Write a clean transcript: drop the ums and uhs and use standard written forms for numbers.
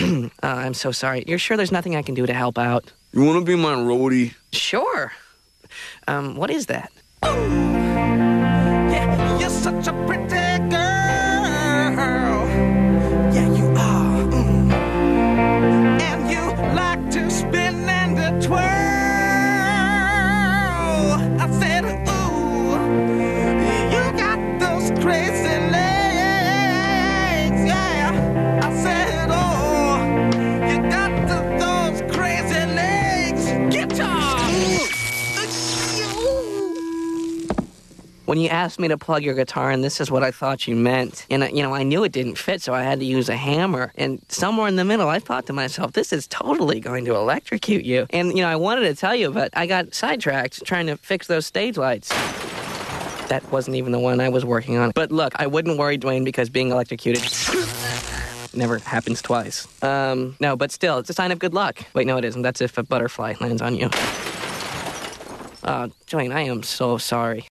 I'm so sorry. You're sure there's nothing I can do to help out? You want to be my roadie? Sure. What is that? Yeah, you're such a pretty girl. Yeah, you are. And you like to spin and to twirl. I said, ooh, you got those crazy legs. Yeah, I said, oh, you got those crazy legs. Guitar. When you asked me to plug your guitar in, this is what I thought you meant. And, I knew it didn't fit, so I had to use a hammer. And somewhere in the middle, I thought to myself, this is totally going to electrocute you. And, I wanted to tell you, but I got sidetracked trying to fix those stage lights. That wasn't even the one I was working on. But look, I wouldn't worry, Dwayne, because being electrocuted never happens twice. No, but still, it's a sign of good luck. Wait, no, it isn't. That's if a butterfly lands on you. Oh, Dwayne, I am so sorry.